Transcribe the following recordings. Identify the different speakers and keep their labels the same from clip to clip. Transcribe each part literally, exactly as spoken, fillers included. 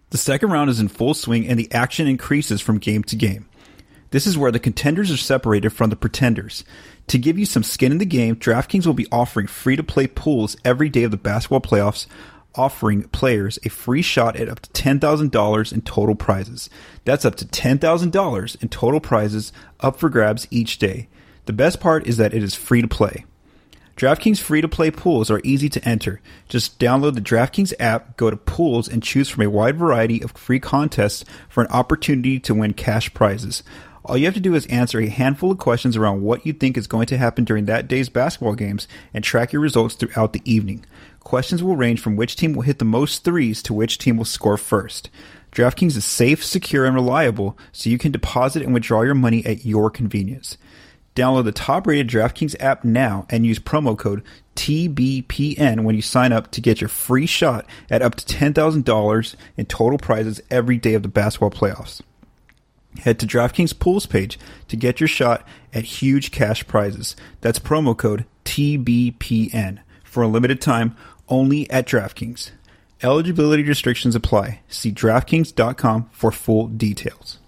Speaker 1: The second round is in full swing and the action increases from game to game. This is where the contenders are separated from the pretenders. To give you some skin in the game, DraftKings will be offering free-to-play pools every day of the basketball playoffs, offering players a free shot at up to ten thousand dollars in total prizes. That's up to ten thousand dollars in total prizes up for grabs each day. The best part is that it is free to play. DraftKings free-to-play pools are easy to enter. Just download the DraftKings app, go to pools, and choose from a wide variety of free contests for an opportunity to win cash prizes. All you have to do is answer a handful of questions around what you think is going to happen during that day's basketball games and track your results throughout the evening. Questions will range from which team will hit the most threes to which team will score first. DraftKings is safe, secure, and reliable, so you can deposit and withdraw your money at your convenience. Download the top-rated DraftKings app now and use promo code T B P N when you sign up to get your free shot at up to ten thousand dollars in total prizes every day of the basketball playoffs. Head to DraftKings Pools page to get your shot at huge cash prizes. That's promo code T B P N for a limited time only at DraftKings. Eligibility restrictions apply. See DraftKings dot com for full details.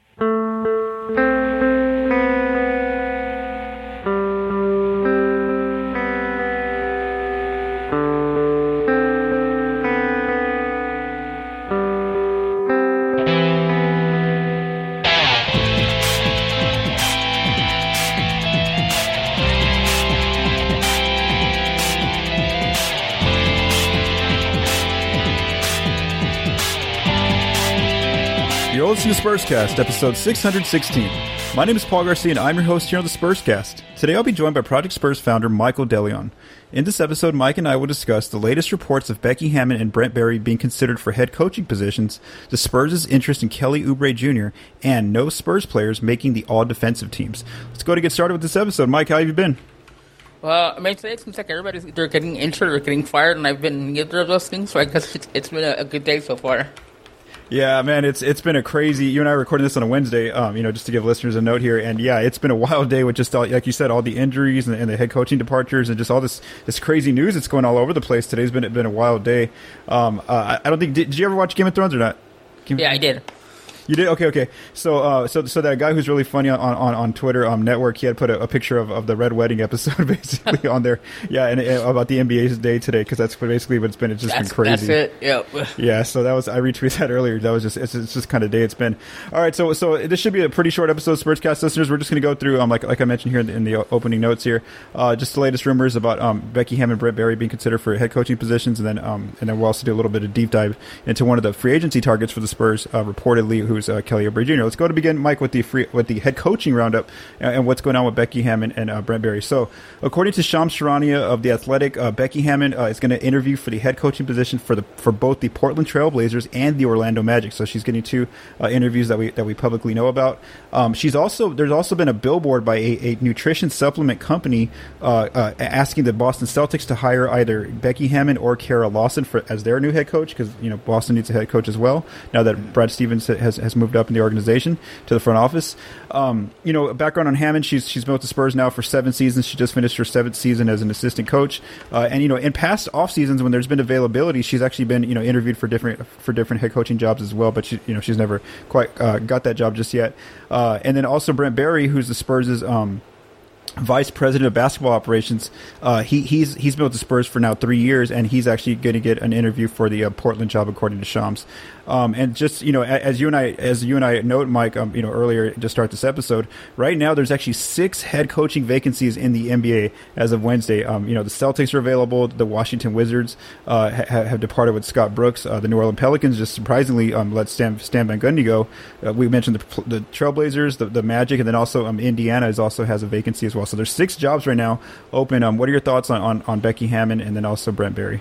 Speaker 1: You're listening to Spurscast, episode six hundred sixteen. My name is Paul Garcia, and I'm your host here on the Spurscast. Today I'll be joined by Project Spurs founder Michael DeLeon. In this episode, Mike and I will discuss the latest reports of Becky Hammon and Brent Barry being considered for head coaching positions, the Spurs' interest in Kelly Oubre Junior, and no Spurs players making the all-defensive teams. Let's go to get started with this episode. Mike, how have you been?
Speaker 2: Well, I mean, today it seems like everybody's either getting injured or getting fired, and I've been neither of those things, so I guess it's, it's been a, a good day so far.
Speaker 1: Yeah, man, it's it's been a crazy. You and I are recording this on a Wednesday, um, you know, just to give listeners a note here. And yeah, it's been a wild day with just all, like you said, all the injuries and, and the head coaching departures and just all this this crazy news that's going all over the place. Today's been been a wild day. Um, uh, I don't think did, did you ever watch Game of Thrones or not? Game
Speaker 2: yeah, I did.
Speaker 1: You did? Okay, okay. So, uh, so, so that guy who's really funny on, on, on Twitter, um, Network, he had put a, a picture of, of the Red Wedding episode basically on there. Yeah, and, and about the N B A's day today, because that's what basically what it's been. It's just
Speaker 2: that's,
Speaker 1: been crazy.
Speaker 2: That's it. Yep.
Speaker 1: Yeah. So that was I retweeted that earlier. That was just it's, it's just kind of day it's been. All right. So, so this should be a pretty short episode, Spurscast listeners. We're just going to go through, um, like like I mentioned here in the, in the opening notes here, uh, just the latest rumors about um Becky Hammon and Brent Barry being considered for head coaching positions, and then um and then we'll also do a little bit of deep dive into one of the free agency targets for the Spurs, uh, reportedly, who's uh, Kelly Oubre Junior Let's go to begin, Mike, with the free, with the head coaching roundup and, and what's going on with Becky Hammon and uh, Brent Barry. So, according to Shams Charania of The Athletic, uh, Becky Hammon uh, is going to interview for the head coaching position for the for both the Portland Trail Blazers and the Orlando Magic. So she's getting two uh, interviews that we that we publicly know about. Um, she's also there's also been a billboard by a, a nutrition supplement company uh, uh, asking the Boston Celtics to hire either Becky Hammon or Kara Lawson for as their new head coach, because you know Boston needs a head coach as well now that Brad Stevens has has moved up in the organization to the front office. Um, you know, background on Hammond, she's she's been with the Spurs now for seven seasons. She just finished her seventh season as an assistant coach. Uh, and you know, in past off seasons when there's been availability, she's actually been you know interviewed for different for different head coaching jobs as well. But she you know she's never quite uh, got that job just yet. Uh, and then also Brent Barry, who's the Spurs' um, vice president of basketball operations. Uh, he he's he's been with the Spurs for now three years, and he's actually going to get an interview for the uh, Portland job, according to Shams. Um, and just you know, as you and I as you and I note, Mike, um, you know, earlier to start this episode, right now there's actually six head coaching vacancies in the N B A as of Wednesday. Um, you know, the Celtics are available. The Washington Wizards uh, ha- have departed with Scott Brooks. Uh, the New Orleans Pelicans just surprisingly um, let Stan, Stan Van Gundy go. Uh, we mentioned the, the Trailblazers, the, the Magic, and then also um, Indiana is also has a vacancy as well. So there's six jobs right now open. Um, what are your thoughts on, on, on Becky Hammon and then also Brent Barry?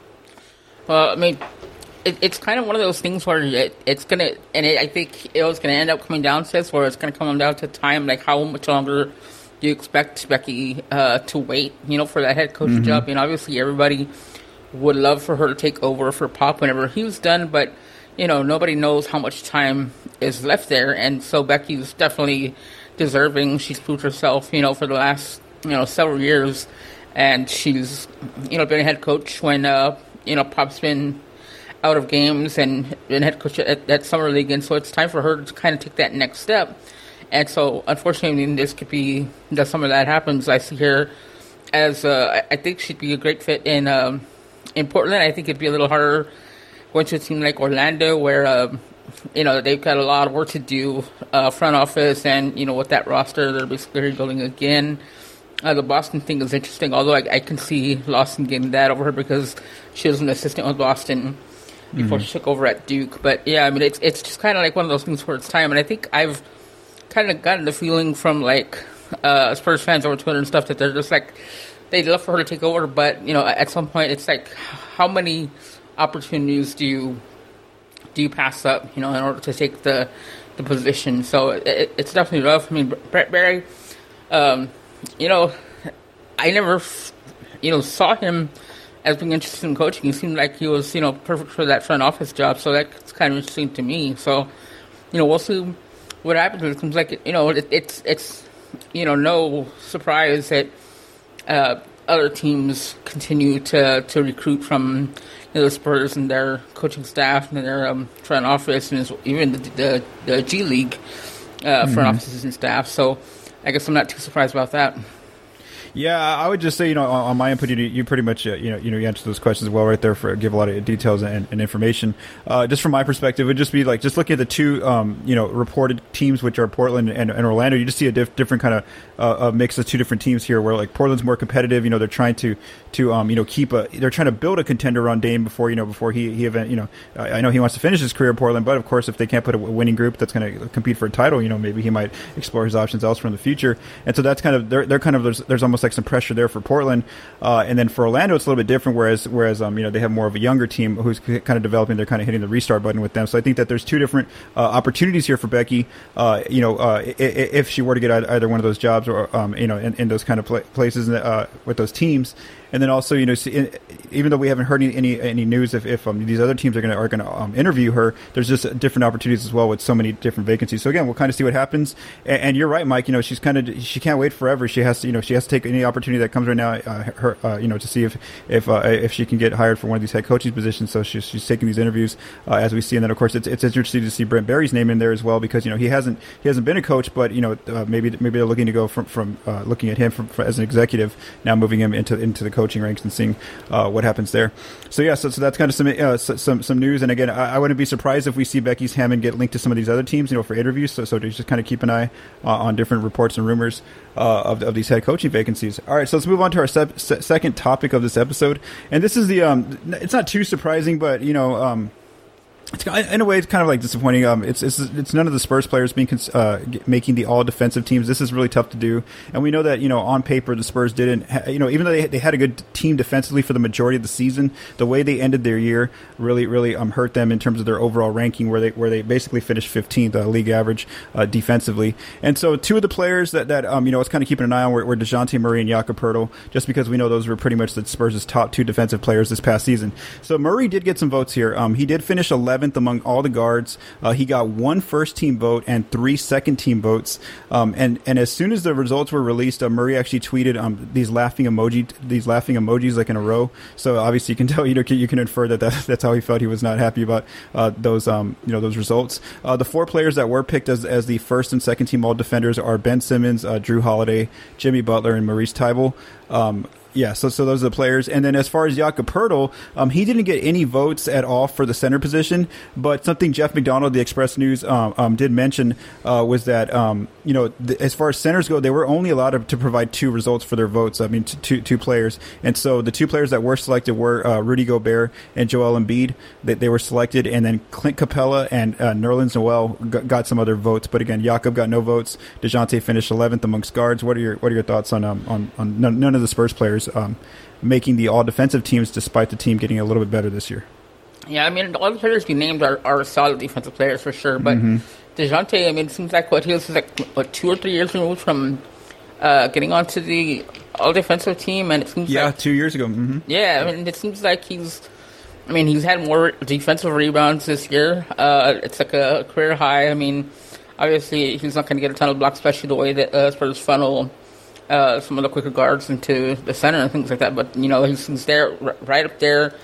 Speaker 2: Well, I mean, it, it's kind of one of those things where it, it's going to, and it, I think it was going to end up coming down to this, where it's going to come down to time, like how much longer do you expect Becky uh, to wait, you know, for that head coach mm-hmm. job? And obviously everybody would love for her to take over for Pop whenever he was done, but, you know, nobody knows how much time is left there, and so Becky's definitely deserving. She's proved herself, you know, for the last, you know, several years, and she's, you know, been a head coach when, uh, you know, Pop's been out of games and been head coach at, at Summer League, and so it's time for her to kind of take that next step. And so, unfortunately, this could be that some of that happens. I see her as uh, I think she'd be a great fit in um, in Portland. I think it'd be a little harder going to a team like Orlando, where uh, you know they've got a lot of work to do, uh, front office, and you know with that roster, they're basically rebuilding again. Uh, the Boston thing is interesting, although I, I can see Lawson getting that over her because she was an assistant with Boston before mm-hmm. she took over at Duke. But yeah, I mean it's it's just kind of like one of those things where it's time, and I think I've kind of gotten the feeling from like uh, Spurs fans over Twitter and stuff that they're just like they'd love for her to take over, but you know at some point it's like how many opportunities do you do you pass up, you know, in order to take the the position? So it, it's definitely rough. I mean, Brett Barry, um, you know, I never you know saw him as being interested in coaching. He seemed like he was you know perfect for that front office job, so that's kind of interesting to me. So you know we'll see what happens. It seems like, you know, it, it's, it's, you know, no surprise that uh, other teams continue to, to recruit from, you know, the Spurs and their coaching staff and their um, front office and even the, the, the G League uh, front mm-hmm. offices and staff. So I guess I'm not too surprised about that.
Speaker 1: Yeah, I would just say, you know, on, on my input, you, you pretty much, uh, you know, you know, you answered those questions well right there. For give a lot of details and, and information. Uh, just from my perspective, it would just be like just looking at the two, um, you know, reported teams, which are Portland and, and Orlando. You just see a diff- different kind of uh, a mix of two different teams here, where like Portland's more competitive. You know, they're trying to to um, you know keep a, they're trying to build a contender on Dame before you know before he he event. You know, I, I know he wants to finish his career in Portland, but of course, if they can't put a winning group that's going to compete for a title, you know, maybe he might explore his options elsewhere in the future. And so that's kind of they're they're kind of there's, there's almost like some pressure there for Portland, uh, and then for Orlando it's a little bit different. Whereas, whereas um, you know they have more of a younger team who's kind of developing. They're kind of hitting the restart button with them. So I think that there's two different uh, opportunities here for Becky. Uh, you know, uh, if she were to get either one of those jobs or um, you know in, in those kind of places uh, with those teams. And then also, you know, even though we haven't heard any any, any news if, if um, these other teams are going to are going to um, interview her, there's just different opportunities as well with so many different vacancies. So again, we'll kind of see what happens. And, and you're right, Mike. You know, she's kind of she can't wait forever. She has to, you know, she has to take any opportunity that comes right now. Uh, her, uh, you know, to see if if uh, if she can get hired for one of these head coaching positions. So she's she's taking these interviews uh, as we see. And then of course, it's it's interesting to see Brent Barry's name in there as well because you know he hasn't he hasn't been a coach, but you know uh, maybe maybe they're looking to go from from uh, looking at him from, from, as an executive, now moving him into into the coaching ranks and seeing Uh, what happens there. So yeah, so, so that's kind of some uh, some some news. And again, I, I wouldn't be surprised if we see Becky's Hammond get linked to some of these other teams, you know, for interviews. So so to just kind of keep an eye uh, on different reports and rumors uh, of of these head coaching vacancies. All right, so let's move on to our se- se- second topic of this episode, and this is the um, it's not too surprising, but you know. Um, It's, in a way, it's kind of like disappointing. Um, it's, it's it's none of the Spurs players being uh, making the all defensive teams. This is really tough to do, and we know that you know on paper the Spurs didn't. Ha- you know, even though they they had a good team defensively for the majority of the season, the way they ended their year really really um hurt them in terms of their overall ranking, where they where they basically finished fifteenth, uh, league average uh, defensively. And so two of the players that that um you know I was kind of keeping an eye on were, were DeJounte Murray and Jakob Poeltl, just because we know those were pretty much the Spurs' top two defensive players this past season. So Murray did get some votes here. Um, he did finish eleventh among all the guards. Uh, he got one first team vote and three second team votes. Um, and, and as soon as the results were released, uh, Murray actually tweeted um, these laughing emoji, these laughing emojis like in a row. So obviously you can tell, you know, you can infer that, that that's how he felt. He was not happy about uh, those, um, you know, those results. Uh, the four players that were picked as, as the first and second team all defenders are Ben Simmons, uh, Drew Holiday, Jimmy Butler, and Maurice Tybalt. Um, Yeah, so so those are the players. And then as far as Jakob Poeltl, um, he didn't get any votes at all for the center position. But something Jeff McDonald, the Express News, um, um, did mention uh, was that, um, you know, th- as far as centers go, they were only allowed to, to provide two results for their votes. I mean, t- two two players. And so the two players that were selected were uh, Rudy Gobert and Joel Embiid. They, they were selected. And then Clint Capella and uh, Nerlens Noel got, got some other votes. But again, Jakob got no votes. DeJounte finished eleventh amongst guards. What are your what are your thoughts on um, on, on none, none of the Spurs players Um, making the all defensive teams despite the team getting a little bit better this year?
Speaker 2: Yeah, I mean, all the players you named are, are solid defensive players for sure. But mm-hmm. DeJounte, I mean, it seems like what he was like what two or three years removed from uh, getting onto the all defensive team, and it seems
Speaker 1: yeah,
Speaker 2: like,
Speaker 1: two years ago. Mm-hmm.
Speaker 2: Yeah, I mean, it seems like he's. I mean, he's had more defensive rebounds this year. Uh, it's like a career high. I mean, obviously he's not going to get a ton of blocks, especially the way that uh, Spurs funnel Uh, some of the quicker guards into the center and things like that. But, you know, he's, he's there, r- right up there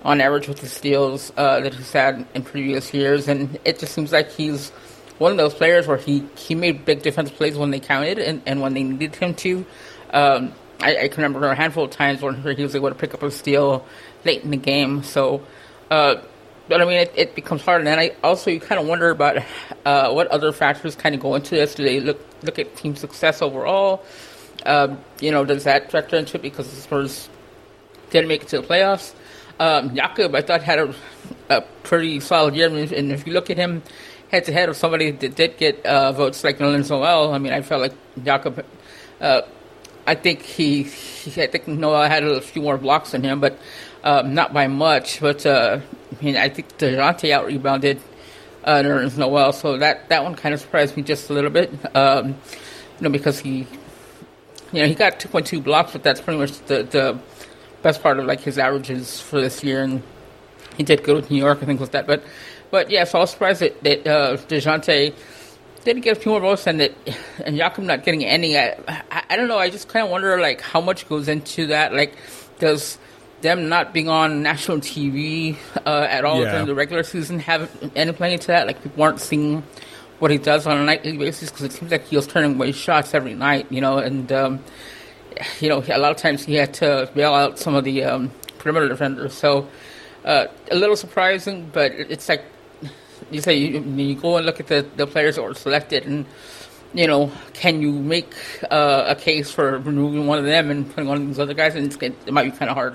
Speaker 2: on average with the steals uh, that he's had in previous years, and it just seems like he's one of those players where he, he made big defensive plays when they counted and, and when they needed him to. Um, I, I can remember a handful of times when he was able to pick up a steal late in the game. So, uh, but I mean, it, it becomes hard. And then I also you kind of wonder about uh, what other factors kind of go into this. Do they look look at team success overall? Um, you know, does that factor into it because the Spurs didn't make it to the playoffs? Um, Jakob, I thought, had a, a pretty solid year. I mean, and if you look at him head to head with somebody that did get uh, votes like Nerlens Noel, I mean, I felt like Jakob. Uh, I think he, he, I think Noel had a few more blocks than him, but um, not by much. But uh, I mean, I think DeJounte out rebounded uh, Nerlens Noel, so that, that one kind of surprised me just a little bit. Um, you know, because he, you know, he got two point two blocks, but that's pretty much the, the best part of like his averages for this year, and he did good with New York, I think, with that. But, but yeah, so I was surprised that, that uh, DeJounte didn't get a few more votes, and that and Jakob not getting any. I, I, I don't know. I just kind of wonder like how much goes into that. Like, does them not being on national T V uh, at all
Speaker 1: yeah.
Speaker 2: during the regular season have any play into that? Like, people aren't seeing what he does on a nightly basis because it seems like he was turning away shots every night, you know, and um, you know, a lot of times he had to bail out some of the um, perimeter defenders. So uh, a little surprising, but it's like. You say you, you go and look at the, the players that were selected, and you know, can you make uh, a case for removing one of them and putting on these other guys? And it's, it might be kind of hard.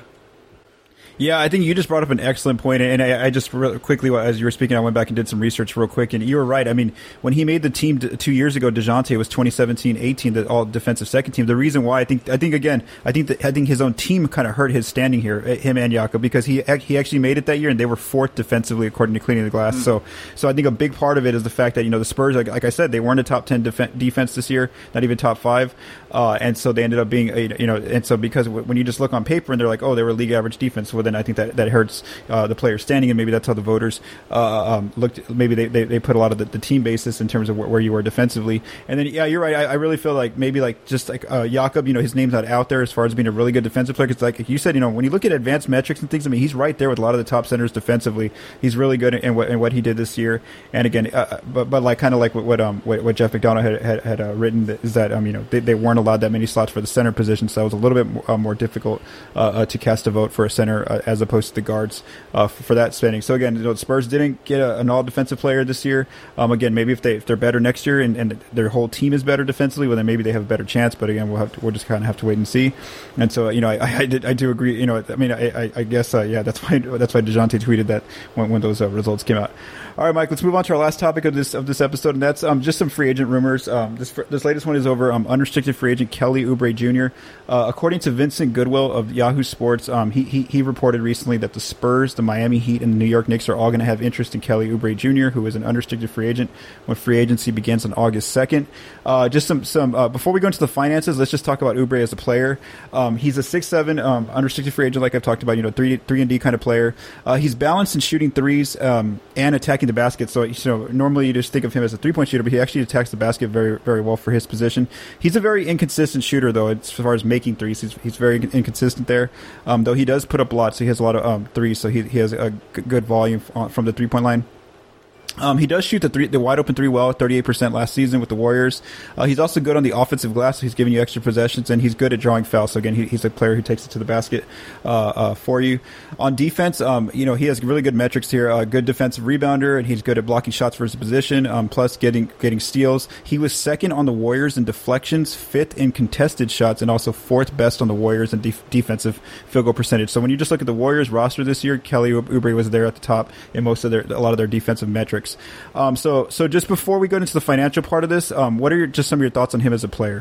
Speaker 1: Yeah, I think you just brought up an excellent point, and I, I just really quickly, as you were speaking, I went back and did some research real quick, and you were right. I mean, when he made the team two years ago, DeJounte was twenty seventeen eighteen, the all defensive second team. The reason why I think, I think again, I think that I think his own team kind of hurt his standing here, him and Jakob, because he he actually made it that year, and they were fourth defensively according to Cleaning the Glass. Mm. So, so I think a big part of it is the fact that you know the Spurs, like, like I said, they weren't a top ten def- defense this year, not even top five, uh, and so they ended up being, a, you know, and so because when you just look on paper and they're like, oh, they were league average defense, well then I think that that hurts. Uh, the players standing, and maybe that's how the voters uh, um, looked. Maybe they, they, they put a lot of the, the team basis in terms of where, where you were defensively. And then, yeah, you're right. I, I really feel like maybe like just like uh, Jakob, you know, his name's not out there as far as being a really good defensive player. Because like you said, you know, when you look at advanced metrics and things, I mean, he's right there with a lot of the top centers defensively. He's really good in what in what he did this year. And again, uh, but but like kind of like what what, um, what what Jeff McDonough had had, had uh, written is that um you know they, they weren't allowed that many slots for the center position, so it was a little bit more, uh, more difficult uh, uh, to cast a vote for a center uh, as opposed to the guards. Uh, for, for that spending. So again, you know, the Spurs didn't get a, an all-defensive player this year. Um, again, maybe if they if they're better next year and, and their whole team is better defensively, well then maybe they have a better chance. But again, we'll have to, we'll just kind of have to wait and see. And so you know, I I, did, I do agree. You know, I mean, I I, I guess uh, yeah, that's why that's why DeJounte tweeted that when when those uh, results came out. All right, Mike, let's move on to our last topic of this of this episode, and that's um, just some free agent rumors. Um, this this latest one is over um, unrestricted free agent Kelly Oubre Junior Uh, according to Vincent Goodwill of Yahoo Sports, um, he, he he reported recently that the Spurs, the Miami Heat, and the New York Knicks are all going to have interest in Kelly Oubre Junior, who is an unrestricted free agent when free agency begins on August second. Uh, just some some uh, before we go into the finances, let's just talk about Oubre as a player. Um, he's a six seven um, unrestricted free agent, like I've talked about. You know, three three and D kind of player. Uh, he's balanced in shooting threes um, and attacking the basket. So you know, normally you just think of him as a three point shooter, but he actually attacks the basket very very well for his position. He's a very inconsistent shooter, though, as far as making threes. He's, he's very inconsistent there, um, though he does put up a lot. So he has a lot of um, threes. So he he has a g- good volume from the three point line. Um, he does shoot the three, the wide open three well, thirty-eight percent last season with the Warriors. Uh, he's also good on the offensive glass, so he's giving you extra possessions, and he's good at drawing fouls. So again, he, he's a player who takes it to the basket uh, uh, for you. On defense, um, you know, he has really good metrics here. Uh, good defensive rebounder, and he's good at blocking shots for his position. Um, plus getting getting steals. He was second on the Warriors in deflections, fifth in contested shots, and also fourth best on the Warriors in def- defensive field goal percentage. So when you just look at the Warriors roster this year, Kelly Oubre was there at the top in most of their a lot of their defensive metrics. Um, so, so just before we go into the financial part of this, um, what are your, just some of your thoughts on him as a player?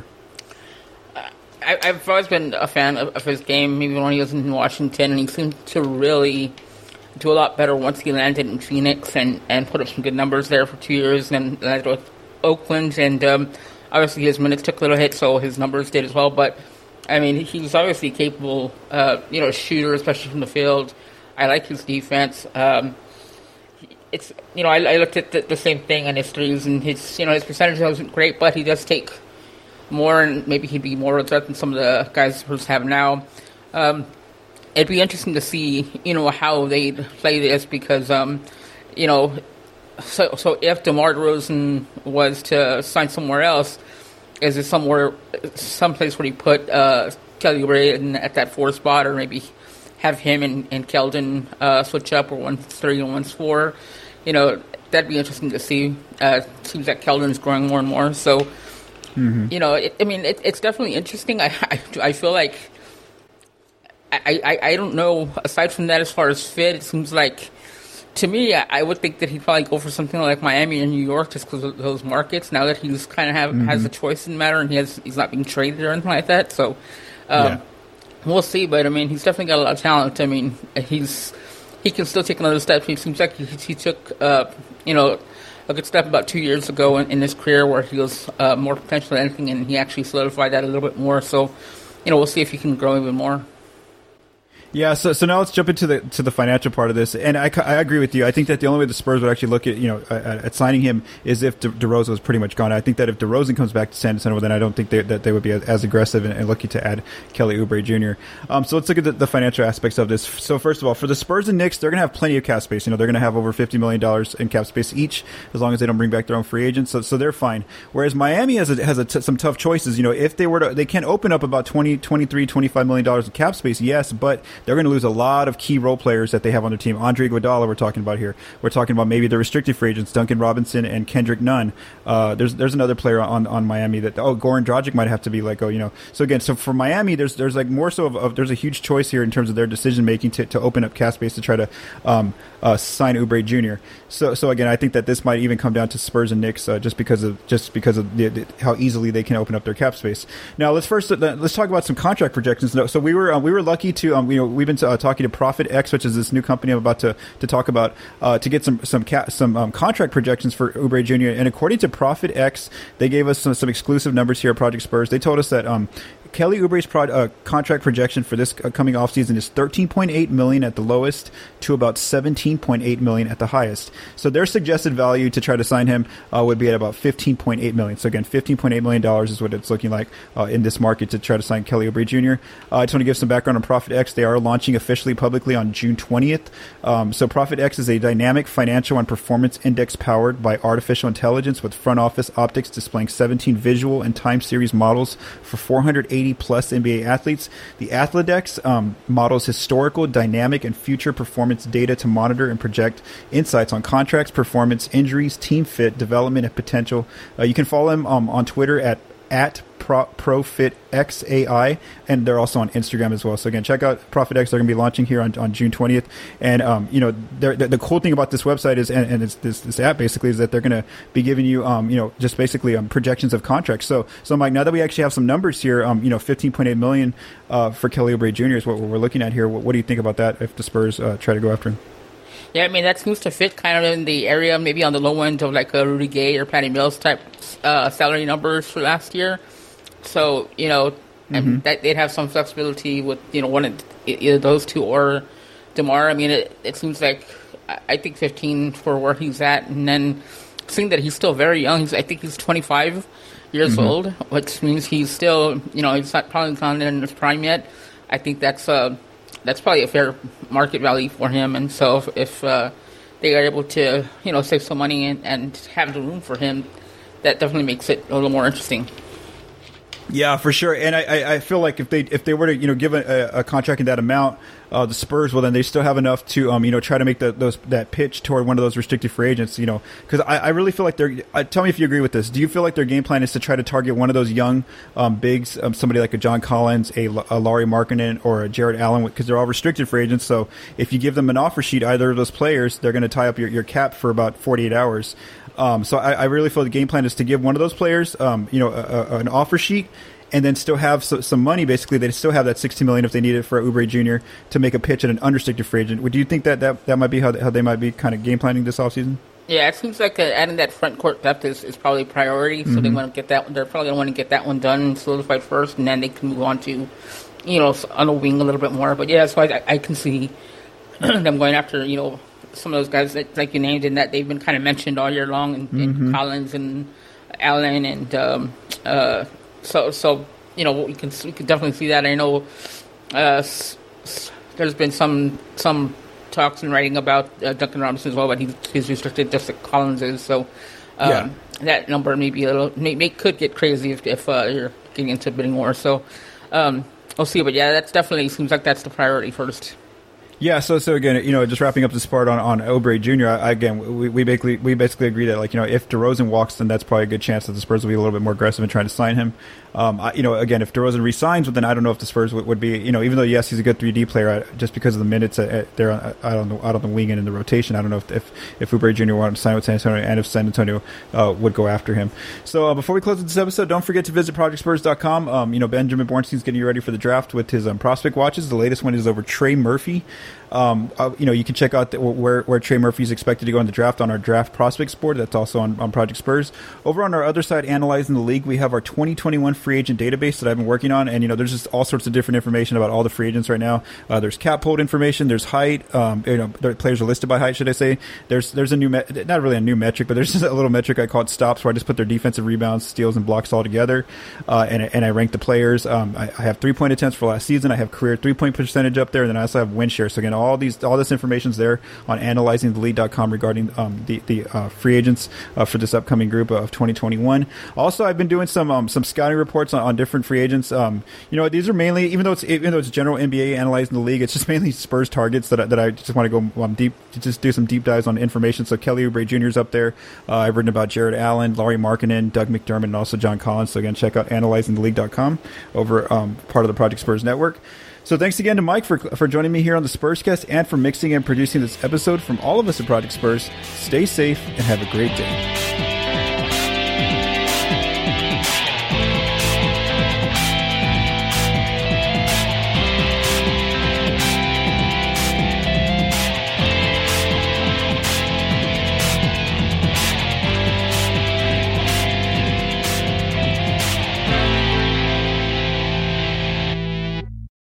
Speaker 2: I, I've always been a fan of, of his game, even when he was in Washington, and he seemed to really do a lot better once he landed in Phoenix and, and put up some good numbers there for two years, and landed with Oakland, and um, obviously his minutes took a little hit, so his numbers did as well. But I mean, he's obviously capable, uh, you know, shooter, especially from the field. I like his defense. Um, It's you know I, I looked at the, the same thing on his threes, and his you know his percentage wasn't great, but he does take more, and maybe he'd be more threat than some of the guys who have now. Um, it'd be interesting to see, you know, how they play this because, um, you know, so so if DeMar DeRozan was to sign somewhere else, is it somewhere, someplace where he put uh, Kelly Oubre in at that four spot, or maybe have him and, and Keldon uh, switch up, or one's three and one's four? You know, that'd be interesting to see. Uh, seems like Keldon's growing more and more, so mm-hmm. you know, it, I mean, it, it's definitely interesting. I, I I feel like I, I I don't know. Aside from that, as far as fit, it seems like. To me, I would think that he'd probably go for something like Miami or New York just because of those markets. Now that he's kind of have mm-hmm. has a choice in the matter and he has he's not being traded or anything like that, so um, yeah. we'll see. But I mean, he's definitely got a lot of talent. I mean, he's he can still take another step. He seems like he, he took uh, you know a good step about two years ago in, in his career where he was uh, more potential than anything, and he actually solidified that a little bit more. So you know, we'll see if he can grow even more.
Speaker 1: Yeah, so so now let's jump into the to the financial part of this, and I, I agree with you. I think that the only way the Spurs would actually look at you know at, at signing him is if De, DeRozan was pretty much gone. I think that if DeRozan comes back to San Antonio, then I don't think they, that they would be as, as aggressive and, and looking to add Kelly Oubre Junior Um, so let's look at the, the financial aspects of this. So first of all, for the Spurs and Knicks, they're going to have plenty of cap space. You know, they're going to have over fifty million dollars in cap space each, as long as they don't bring back their own free agents. So so they're fine. Whereas Miami has a, has a t- some tough choices. You know, if they were to, they can open up about twenty, twenty-three, twenty-five million dollars in cap space, yes, but they're going to lose a lot of key role players that they have on their team. Andre Iguodala, we're talking about here. We're talking about maybe the restricted free agents, Duncan Robinson and Kendrick Nunn. Uh, there's there's another player on, on Miami that oh Goran Dragic might have to be like oh you know. So again, so for Miami, there's there's like more so of, of there's a huge choice here in terms of their decision making to, to open up cap space to try to um, uh, sign Oubre Junior So so again, I think that this might even come down to Spurs and Knicks uh, just because of just because of the, the, how easily they can open up their cap space. Now let's first uh, let's talk about some contract projections. So we were uh, we were lucky to um, you know we've been uh, talking to Profit X, which is this new company I'm about to, to talk about, uh, to get some some ca- some um, contract projections for Oubre Junior And according to Profit X, they gave us some, some exclusive numbers here at Project Spurs. They told us that um, Kelly Oubre's pro- uh, contract projection for this uh, coming offseason is thirteen point eight million dollars at the lowest to about seventeen point eight million dollars at the highest. So their suggested value to try to sign him uh, would be at about fifteen point eight million dollars. So again, fifteen point eight million dollars is what it's looking like uh, in this market to try to sign Kelly Oubre Junior Uh, I just want to give some background on Profit X. They are launching officially publicly on June twentieth. Um, so Profit X is a dynamic financial and performance index powered by artificial intelligence with front office optics displaying seventeen visual and time series models for four hundred eighty plus N B A athletes. The Athledex um, models historical, dynamic, and future performance data to monitor and project insights on contracts, performance, injuries, team fit, development, and potential. Uh, you can follow them um, on Twitter at at Pro, ProfitXAI, and they're also on Instagram as well. So again, check out ProfitX. They're going to be launching here on, on June twentieth. And um, you know, the, the cool thing about this website is, and, and it's, this this app basically is that they're going to be giving you, um, you know, just basically um, projections of contracts. So, so Mike, now that we actually have some numbers here, um, you know, fifteen point eight million uh, for Kelly Oubre Junior is what we're looking at here. What, what do you think about that if the Spurs uh, try to go after him?
Speaker 2: Yeah, I mean, that seems to fit kind of in the area, maybe on the low end of like a Rudy Gay or Patty Mills type uh, salary numbers for last year. So, you know, mm-hmm. and that they'd have some flexibility with, you know, one of either those two or DeMar. I mean, it, it seems like, I think fifteen for where he's at. And then seeing that he's still very young, he's, I think he's twenty-five years mm-hmm. old, which means he's still, you know, he's not probably not in his prime yet. I think that's uh, that's probably a fair market value for him. And so if, if uh, they are able to, you know, save some money and, and have the room for him, that definitely makes it a little more interesting.
Speaker 1: Yeah, for sure. And I, I feel like if they if they were to you know give a, a contract in that amount, uh, the Spurs, well then they still have enough to um you know try to make the, those that pitch toward one of those restricted free agents. You know, because I, I really feel like they're. Uh, tell me if you agree with this. Do you feel like their game plan is to try to target one of those young um, bigs, um, somebody like a John Collins, a, a Lauri Markkanen, or a Jared Allen, because they're all restricted free agents. So if you give them an offer sheet, either of those players, they're going to tie up your, your cap for about forty-eight hours. Um, so I, I really feel the game plan is to give one of those players, um, you know, a, a, an offer sheet, and then still have so, some money. Basically, they still have that sixty million dollars if they need it for Oubre Junior to make a pitch at an unrestricted free agent. Would you think that that, that might be how they, how they might be kind of game planning this offseason?
Speaker 2: Yeah, it seems like uh, adding that front court depth is, is probably a priority. So mm-hmm. they want to get that. They're probably going to want to get that one done and solidified first, and then they can move on to, you know, on the wing a little bit more. But yeah, so I, I can see them going after, you know, some of those guys that, like you named, and that they've been kind of mentioned all year long, and, mm-hmm. and Collins and Allen, and um, uh, so so you know we can we can definitely see that. I know uh, there's been some some talks and writing about uh, Duncan Robinson as well, but he's, he's restricted just like Collins is. So um, yeah. that number may be a little may, may could get crazy if, if uh, you're getting into bidding war. So um, we'll see. But yeah, that's definitely seems like that's the priority first.
Speaker 1: Yeah, so so again, you know, just wrapping up this part on, on Oubre Junior, I, again, we, we basically we basically agree that, like, you know, if DeRozan walks, then that's probably a good chance that the Spurs will be a little bit more aggressive in trying to sign him. Um, I, you know, again, if DeRozan resigns, then I don't know if the Spurs would, would be, you know, even though, yes, he's a good three D player, I, just because of the minutes uh, they're out on the, out on the wing and in the rotation, I don't know if if, if Oubre Junior wanted to sign with San Antonio and if San Antonio uh, would go after him. So uh, before we close this episode, don't forget to visit project spurs dot com. Um, you know, Benjamin Bornstein's getting you ready for the draft with his um, prospect watches. The latest one is over Trey Murphy. Um, uh, you know, you can check out the, where where Trey Murphy is expected to go in the draft on our draft prospects board. That's also on, on Project Spurs. Over on our other side, Analyzing the League, we have our twenty twenty-one free agent database that I've been working on, and you know, there's just all sorts of different information about all the free agents right now. Uh, there's cap hold information, there's height. Um, you know, the players are listed by height, should I say? There's there's a new me- not really a new metric, but there's just a little metric I call it stops, where I just put their defensive rebounds, steals, and blocks all together, uh, and and I rank the players. Um, I, I have three point attempts for last season. I have career three point percentage up there, and then I also have win share. So again, all these all this information's there on analyzing the league dot com regarding um, the the uh, free agents uh, for this upcoming group of twenty twenty-one. Also, I've been doing some um, some scouting reports on, on different free agents. Um, you know, these are mainly, even though it's even though it's general N B A analyzing the league, it's just mainly Spurs targets that I, that I just want to go um, deep to just do some deep dives on information. So Kelly Oubre Junior is up there. Uh, I've written about Jared Allen, Lauri Markkanen, Doug McDermott, and also John Collins. So again, check out analyzing the league dot com over um, part of the Project Spurs network. So thanks again to Mike for for joining me here on the Spurscast and for mixing and producing this episode. From all of us at Project Spurs, stay safe and have a great day.